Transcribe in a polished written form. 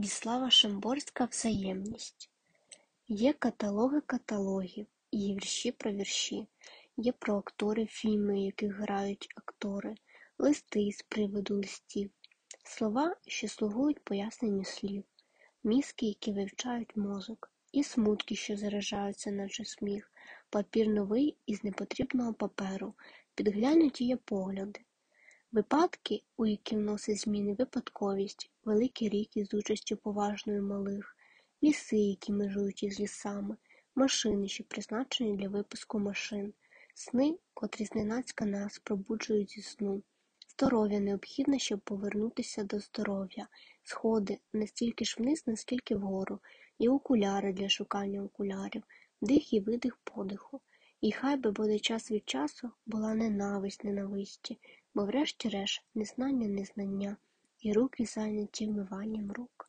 Владислава Шимборська «Взаємність». Є каталоги каталогів, є вірші про вірші, є про актори фільми, в яких грають актори, листи з приводу листів, слова, що слугують поясненню слів, мізки, які вивчають мозок, і смутки, що заражаються, наче сміх, папір новий із непотрібного паперу, підглянуті є погляди. Випадки, у які вносить зміни випадковість, великі ріки з участю поважною малих, ліси, які межують із лісами, машини, що призначені для випуску машин, сни, котрі зненацька нас пробуджують зі сну, здоров'я необхідне, щоб повернутися до здоров'я, сходи не стільки ж вниз, наскільки вгору, і окуляри для шукання окулярів, дих і видих подиху. І хай би буде час від часу була ненависть ненависті, бо врешті-решт незнання незнання, і руки зайняті вмиванням рук.